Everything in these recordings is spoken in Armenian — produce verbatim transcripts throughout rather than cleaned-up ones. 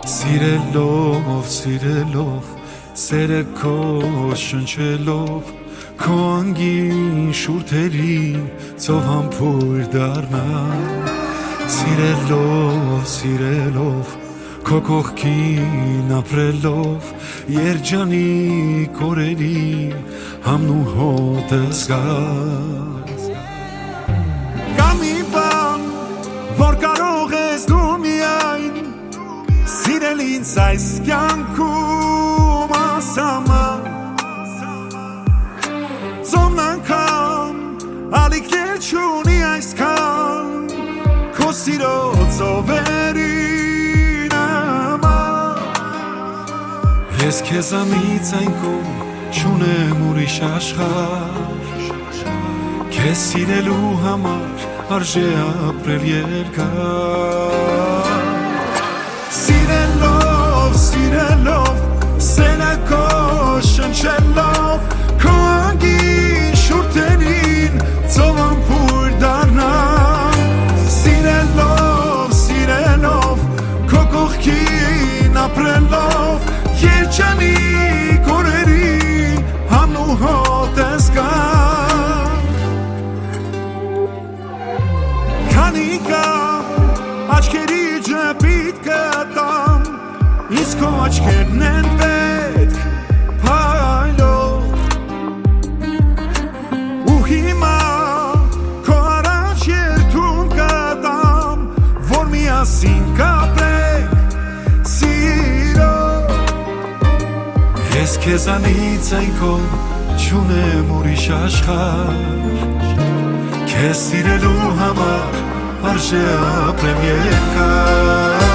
Սիրելով, սիրելով, սերը քո շնչելով, քո անգին շուրթերին ծով համբույր դառնա։ Սիրելով, սիրելով, քո կողքին ապրելով, երջանիկ օրերի համն ու հոտը զգաս։ Կա մի բան, որ կարող ես դու միայն սիրել ինձ այս կյանքում ասաման, ծովն անգամ ալիքներ չունի այսքան, քո սիրո ծովերի նման։ Ես քեզանից այն կողմ չունեմ ուրիշ աշխարհ, քեզ սիրելու համար արժե ապրել երկար։ Սիրելով, սիրելով, սերը քո շնչելով, քո անգին շուրթերին ծով համբույր դառնա։ Սիրելով, սիրելով, քո կողքին ապրելով, երջանիկ օրերի համն ու հոտը զգամ։ Քանի կա աչքերի ջրպիտ կտամ, ինձ քո աչքերն են պետք փայլող, ու հիմա քո առաջ երդում կտամ, որ միասին կապրենք սիրով։ Ես քեզանից այն կողմ չունեմ ուրիշ աշխարհ, քեզ սիրելու համար արժե ապրեմ երկար։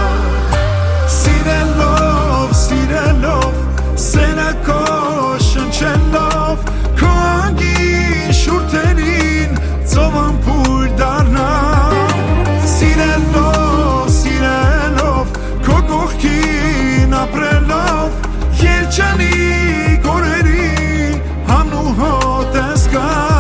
Սիրելով, սիրելով, սերը քո շնչելով, քո անգին շուրթերին ծով համբույր դառնա։ Սիրելով, սիրելով, քո կողքին ապրելով, երջանիկ օրերի համն ու հոտը զգամ։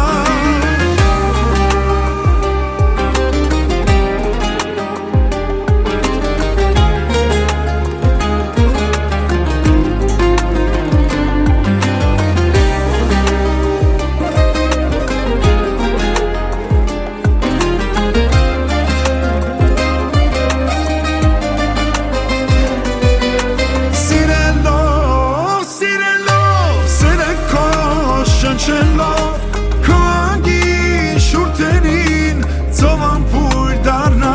Շնչելով, քո անգին շուրթերին ծով համբույր դառնա։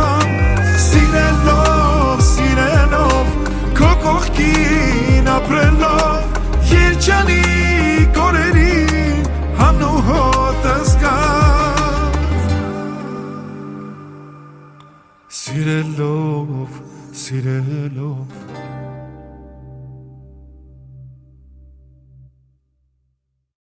Սիրելով, սիրելով, քո կողքին ապրելով, երջանիկ օրերի համն ու հոտը զգամ։ Սիրելով, սիրելով